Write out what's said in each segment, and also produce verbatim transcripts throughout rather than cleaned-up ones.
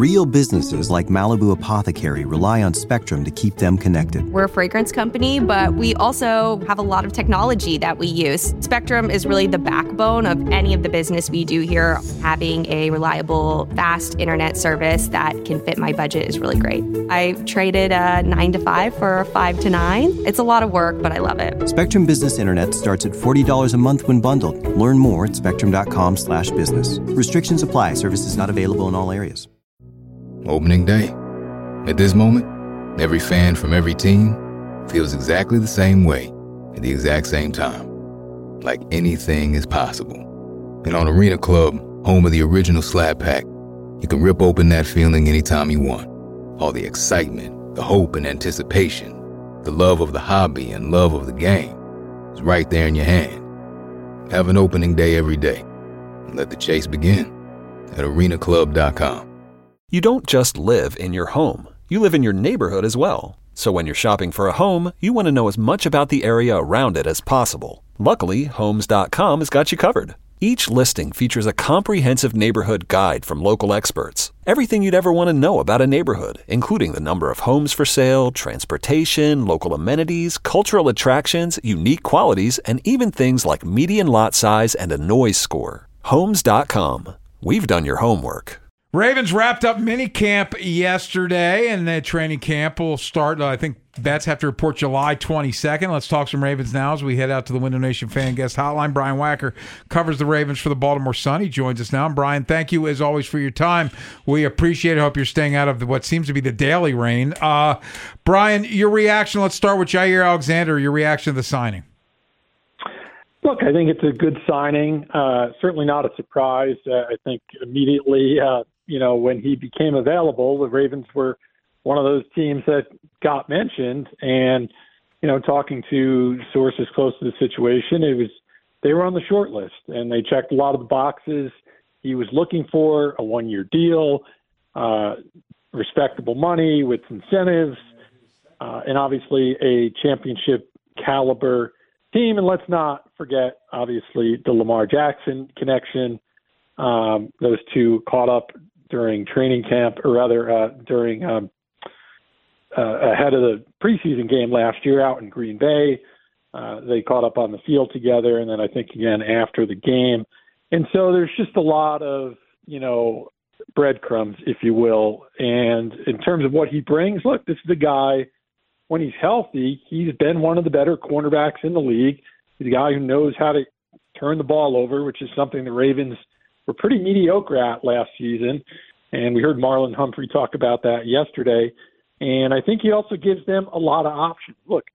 Real businesses like Malibu Apothecary rely on Spectrum to keep them connected. We're a fragrance company, but we also have a lot of technology that we use. Spectrum is really the backbone of any of the business we do here. Having a reliable, fast internet service that can fit my budget is really great. I traded a nine to five for a five to nine. It's a lot of work, but I love it. Spectrum Business Internet starts at forty dollars a month when bundled. Learn more at spectrum.com slash business. Restrictions apply. Services not available in all areas. Opening day. At this moment, every fan from every team feels exactly the same way at the exact same time. Like anything is possible. And on Arena Club, home of the original Slap Pack, you can rip open that feeling anytime you want. All the excitement, the hope and anticipation, the love of the hobby and love of the game is right there in your hand. Have an opening day every day and let the chase begin at arena club dot com. You don't just live in your home. You live in your neighborhood as well. So when you're shopping for a home, you want to know as much about the area around it as possible. Luckily, homes dot com has got you covered. Each listing features a comprehensive neighborhood guide from local experts. Everything you'd ever want to know about a neighborhood, including the number of homes for sale, transportation, local amenities, cultural attractions, unique qualities, and even things like median lot size and a noise score. homes dot com. We've done your homework. Ravens wrapped up mini camp yesterday, and the training camp will start, I think Vets have to report July twenty-second. Let's talk some Ravens now as we head out to the Window Nation fan guest hotline. Brian Wacker covers the Ravens for the Baltimore Sun. He joins us now. And Brian, thank you as always for your time. We appreciate it. Hope you're staying out of the, what seems to be the daily rain. Uh, Brian, your reaction, let's start with Jaire Alexander, your reaction to the signing. Look, I think it's a good signing. Uh, certainly not a surprise. Uh, I think immediately, uh, you know, when he became available, the Ravens were one of those teams that got mentioned. And, you know, talking to sources close to the situation, it was they were on the short list, and they checked a lot of the boxes he was looking for: a one-year deal, uh, respectable money with incentives, uh, and obviously a championship caliber team. And let's not forget, obviously, the Lamar Jackson connection. Um, those two caught up during training camp, or rather uh, during um, uh, ahead of the preseason game last year out in Green Bay. Uh, they caught up on the field together, and then I think again after the game. And so there's just a lot of, you know, breadcrumbs, if you will. And in terms of what he brings, look, this is a guy, when he's healthy, he's been one of the better cornerbacks in the league. He's a guy who knows how to turn the ball over, which is something the Ravens were pretty mediocre at last season. And we heard Marlon Humphrey talk about that yesterday. And I think he also gives them a lot of options. Look,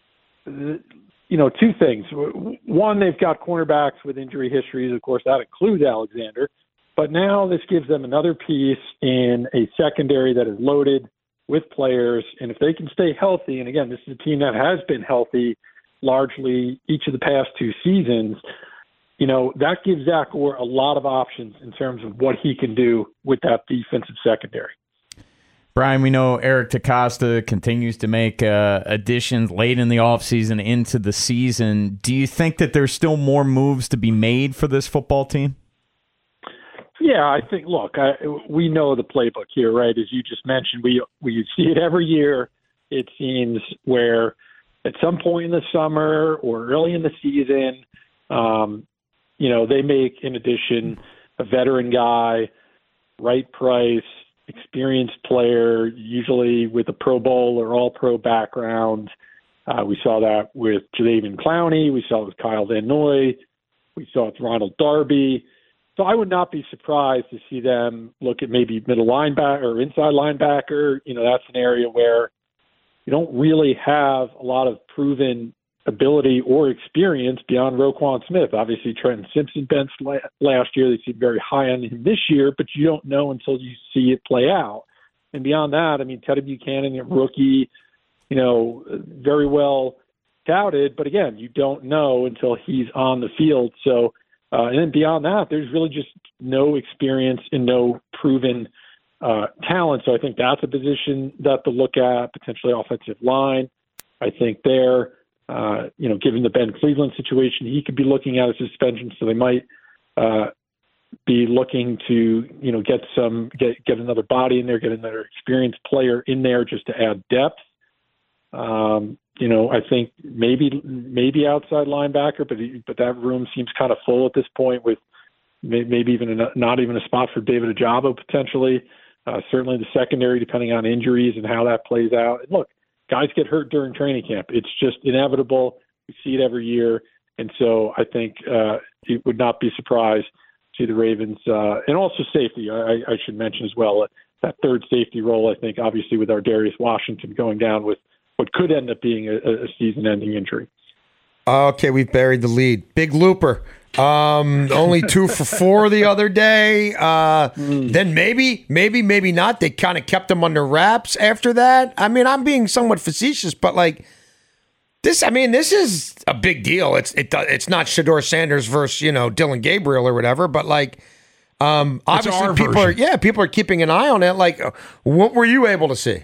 you know, two things. One, they've got cornerbacks with injury histories. Of course, that includes Alexander. But now this gives them another piece in a secondary that is loaded with players. And if they can stay healthy, and again, this is a team that has been healthy largely each of the past two seasons, you know, that gives Zach Orr a lot of options in terms of what he can do with that defensive secondary. Brian, we know Eric DeCosta continues to make uh, additions late in the offseason into the season. Do you think that there's still more moves to be made for this football team? Yeah, I think, look, I, we know the playbook here, right? As you just mentioned, we we see it every year, it seems, where at some point in the summer or early in the season, um, you know, they make, in addition, a veteran guy, right price, experienced player, usually with a Pro Bowl or All-Pro background. Uh, we saw that with Jadeveon Clowney. We saw it with Kyle Van Noy. We saw it with Ronald Darby. So I would not be surprised to see them look at maybe middle linebacker or inside linebacker. You know, that's an area where you don't really have a lot of proven ability or experience beyond Roquan Smith. Obviously, Trenton Simpson benched last year. They seem very high on him this year, but you don't know until you see it play out. And beyond that, I mean, Teddy Buchanan, a rookie, you know, very well touted. But again, you don't know until he's on the field. So, uh, and then beyond that, there's really just no experience and no proven uh, talent. So I think that's a position that to look at, potentially offensive line. I think there. Uh, you know, given the Ben Cleveland situation, he could be looking at a suspension, so they might uh, be looking to, you know, get some, get, get another body in there, get another experienced player in there just to add depth. Um, you know, I think maybe, maybe outside linebacker, but, but that room seems kind of full at this point with maybe even a, not even a spot for David Ojabo potentially. Uh, certainly the secondary, depending on injuries and how that plays out. And look, guys get hurt during training camp. It's just inevitable. We see it every year. And so I think uh, it would not be surprised to the Ravens, uh, and also safety. I, I should mention as well, uh, that third safety role, I think, obviously with our Darius Washington going down with what could end up being a, a season-ending injury. Okay, we've buried the lead. Big Looper. Um, only two for four the other day. Uh, mm. Then maybe, maybe, maybe not. They kind of kept him under wraps after that. I mean, I'm being somewhat facetious, but like this, I mean, this is a big deal. It's it, it's not Shedeur Sanders versus, you know, Dylan Gabriel or whatever, but like, um, obviously people version. are, yeah, people are keeping an eye on it. Like, what were you able to see?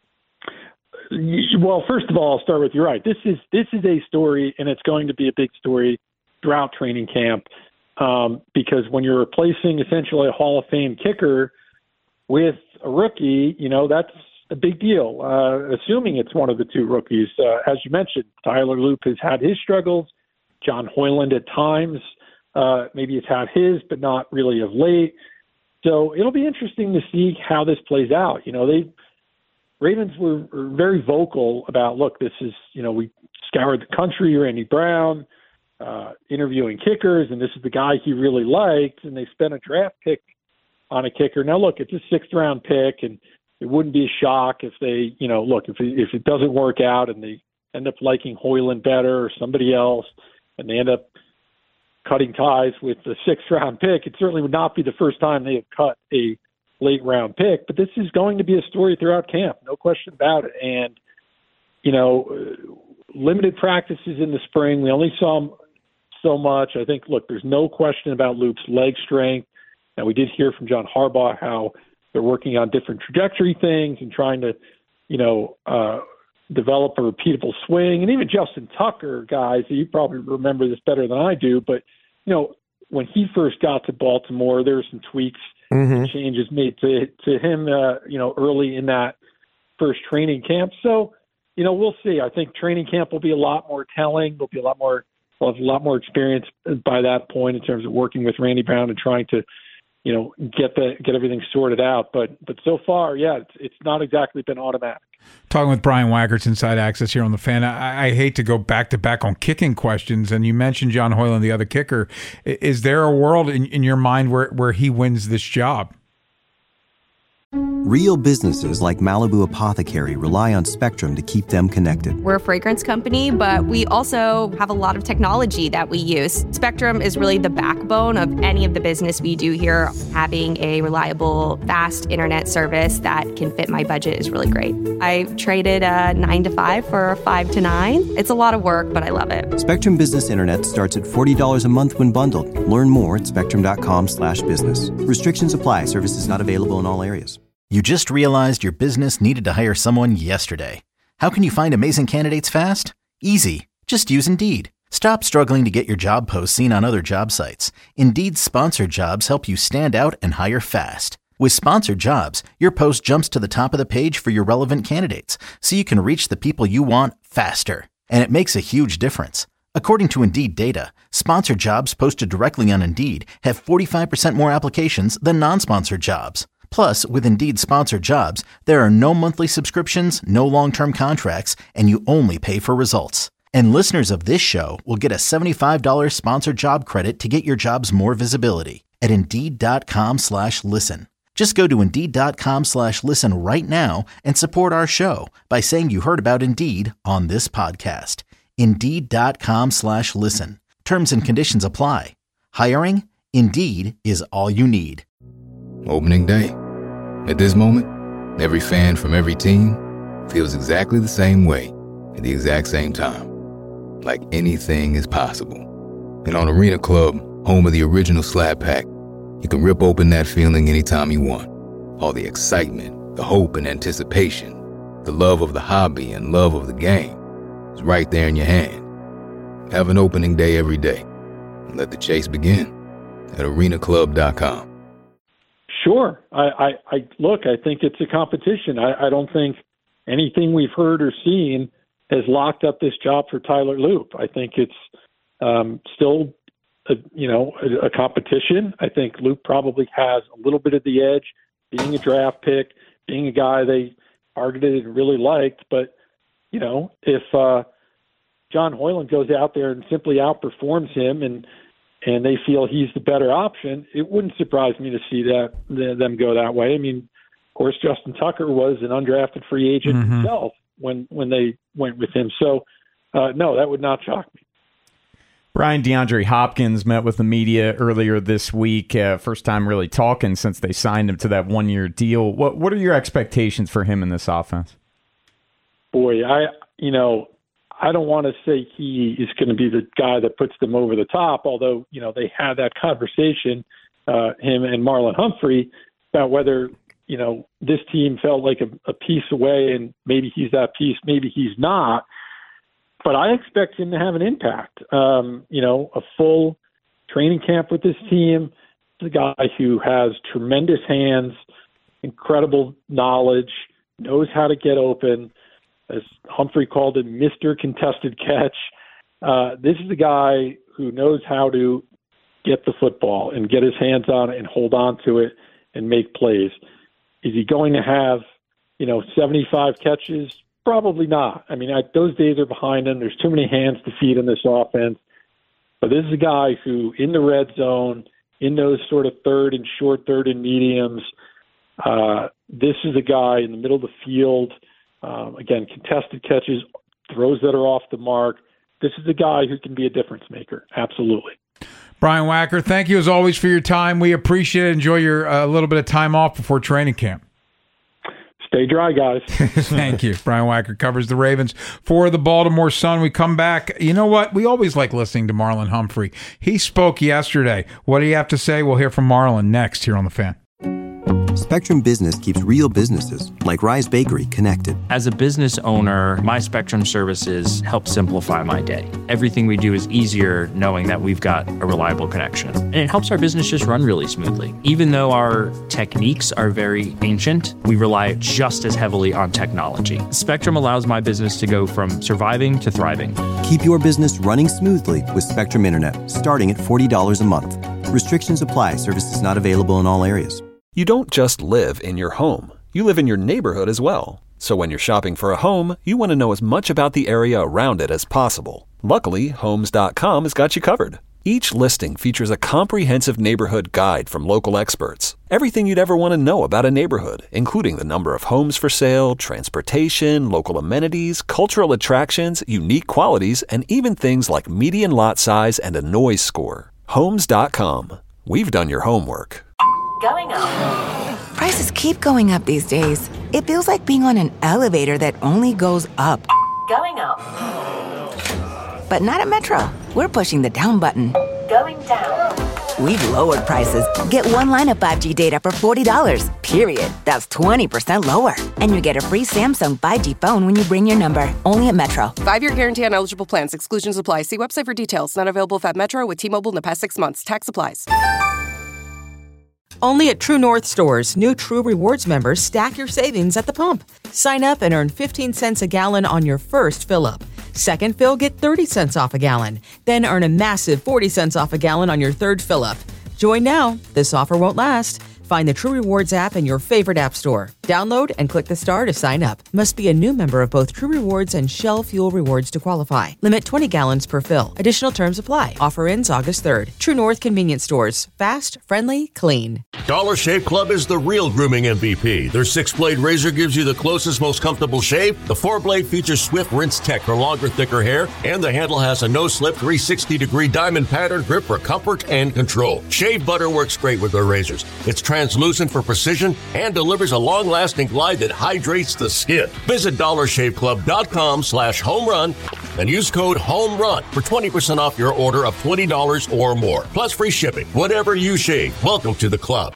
Well, first of all, I'll start with, you're right. This is this is a story, and it's going to be a big story throughout training camp, um, because when you're replacing essentially a Hall of Fame kicker with a rookie, you know, that's a big deal, uh, assuming it's one of the two rookies. Uh, as you mentioned, Tyler Loop has had his struggles. John Hoyland at times uh, maybe has had his, but not really of late. So it'll be interesting to see how this plays out. You know, they Ravens were, were very vocal about, look, this is, you know, we scoured the country, Randy Brown, uh, interviewing kickers, and this is the guy he really liked, and they spent a draft pick on a kicker. Now, look, it's a sixth-round pick, and it wouldn't be a shock if they, you know, look, if it, if it doesn't work out and they end up liking Hoyland better or somebody else, and they end up cutting ties with the sixth-round pick, it certainly would not be the first time they have cut a late-round pick. But this is going to be a story throughout camp, no question about it. And, you know, limited practices in the spring. We only saw him so much. I think, look, there's no question about Loop's leg strength. And we did hear from John Harbaugh how they're working on different trajectory things and trying to, you know, uh, develop a repeatable swing. And even Justin Tucker, guys, you probably remember this better than I do, but, you know, when he first got to Baltimore, there were some tweaks, mm-hmm. changes made to to him, uh, you know, early in that first training camp. So, you know, we'll see. I think training camp will be a lot more telling. There'll be a lot more, we'll have a lot more experience by that point in terms of working with Randy Brown and trying to, you know, get the get everything sorted out. But but so far, yeah, it's it's not exactly been automatic. Talking with Brian Wackert's Inside Access here on The Fan. I, I hate to go back to back on kicking questions, and you mentioned John Hoyland, the other kicker. Is there a world in, in your mind where, where he wins this job? Real businesses like Malibu Apothecary rely on Spectrum to keep them connected. We're a fragrance company, but we also have a lot of technology that we use. Spectrum is really the backbone of any of the business we do here. Having a reliable, fast internet service that can fit my budget is really great. I traded a nine to five for a five to nine. It's a lot of work, but I love it. Spectrum Business Internet starts at forty dollars a month when bundled. Learn more at spectrum.com slash business. Restrictions apply. Services not available in all areas. You just realized your business needed to hire someone yesterday. How can you find amazing candidates fast? Easy. Just use Indeed. Stop struggling to get your job posts seen on other job sites. Indeed's sponsored jobs help you stand out and hire fast. With sponsored jobs, your post jumps to the top of the page for your relevant candidates, so you can reach the people you want faster. And it makes a huge difference. According to Indeed data, sponsored jobs posted directly on Indeed have forty-five percent more applications than non-sponsored jobs. Plus, with Indeed sponsored jobs, there are no monthly subscriptions, no long-term contracts, and you only pay for results. And listeners of this show will get a seventy-five dollars sponsored job credit to get your jobs more visibility at Indeed.com slash listen. Just go to Indeed.com slash listen right now and support our show by saying you heard about Indeed on this podcast. Indeed.com slash listen. Terms and conditions apply. Hiring? Indeed is all you need. Opening day. At this moment, every fan from every team feels exactly the same way at the exact same time. Like anything is possible. And on Arena Club, home of the original Slap Pack, you can rip open that feeling anytime you want. All the excitement, the hope and anticipation, the love of the hobby and love of the game is right there in your hand. Have an opening day every day and let the chase begin. at arena club dot com. Sure. I, I, I look, I think it's a competition. I, I don't think anything we've heard or seen has locked up this job for Tyler Loop. I think it's um, still, a, you know, a, a competition. I think Loop probably has a little bit of the edge, being a draft pick, being a guy they targeted and really liked. But, you know, if uh, John Hoyland goes out there and simply outperforms him and and they feel he's the better option, it wouldn't surprise me to see that them go that way. I mean, of course, Justin Tucker was an undrafted free agent mm-hmm. himself when, when they went with him. So, uh, no, that would not shock me. Brian, DeAndre Hopkins met with the media earlier this week. Uh, first time really talking since they signed him to that one-year deal. What What are your expectations for him in this offense? Boy, I you know, I don't want to say he is going to be the guy that puts them over the top, although, you know, they had that conversation, uh, him and Marlon Humphrey, about whether, you know, this team felt like a, a piece away and maybe he's that piece, maybe he's not. But I expect him to have an impact. Um, you know, a full training camp with this team, the guy who has tremendous hands, incredible knowledge, knows how to get open, as Humphrey called it, Mister Contested Catch. Uh, this is a guy who knows how to get the football and get his hands on it and hold on to it and make plays. Is he going to have, you know, seventy-five catches? Probably not. I mean, I, those days are behind him. There's too many hands to feed in this offense. But this is a guy who, in the red zone, in those sort of third and short third and mediums, uh, this is a guy in the middle of the field. Um, again, contested catches, throws that are off the mark. This is a guy who can be a difference maker. Absolutely. Brian Wacker, thank you as always for your time. We appreciate it. Enjoy your a uh, little bit of time off before training camp. Stay dry, guys. Thank you. Brian Wacker covers the Ravens for the Baltimore Sun. We come back. You know what? We always like listening to Marlon Humphrey. He spoke yesterday. What do you have to say? We'll hear from Marlon next here on The Fan. Spectrum Business keeps real businesses, like Rise Bakery, connected. As a business owner, my Spectrum services help simplify my day. Everything we do is easier knowing that we've got a reliable connection. And it helps our business just run really smoothly. Even though our techniques are very ancient, we rely just as heavily on technology. Spectrum allows my business to go from surviving to thriving. Keep your business running smoothly with Spectrum Internet, starting at forty dollars a month. Restrictions apply. Services not available in all areas. You don't just live in your home. You live in your neighborhood as well. So when you're shopping for a home, you want to know as much about the area around it as possible. Luckily, homes dot com has got you covered. Each listing features a comprehensive neighborhood guide from local experts. Everything you'd ever want to know about a neighborhood, including the number of homes for sale, transportation, local amenities, cultural attractions, unique qualities, and even things like median lot size and a noise score. homes dot com. We've done your homework. Going up. Prices keep going up these days. It feels like being on an elevator that only goes up. Going up. But not at Metro. We're pushing the down button. Going down. We've lowered prices. Get one line of five G data for forty dollars. Period. That's twenty percent lower. And you get a free Samsung five G phone when you bring your number. Only at Metro. Five-year guarantee on eligible plans. Exclusions apply. See website for details. Not available at Metro with T-Mobile in the past six months. Tax applies. Only at True North stores, new True Rewards members stack your savings at the pump. Sign up and earn fifteen cents a gallon on your first fill-up. Second fill, get thirty cents off a gallon. Then earn a massive forty cents off a gallon on your third fill-up. Join now. This offer won't last. Find the True Rewards app in your favorite app store. Download and click the star to sign up. Must be a new member of both True Rewards and Shell Fuel Rewards to qualify. Limit twenty gallons per fill. Additional terms apply. Offer ends August third. True North Convenience Stores. Fast, friendly, clean. Dollar Shave Club is the real grooming M V P. Their six-blade razor gives you the closest, most comfortable shave. The four-blade features Swift Rinse Tech for longer, thicker hair. And the handle has a no-slip three hundred sixty degree diamond pattern grip for comfort and control. Shave butter works great with their razors. It's translucent for precision and delivers a long-lasting glide that hydrates the skin. Visit dollar shave club dot com slash home run and use code HOMERUN for twenty percent off your order of twenty dollars or more. Plus free shipping. Whatever you shave, welcome to the club.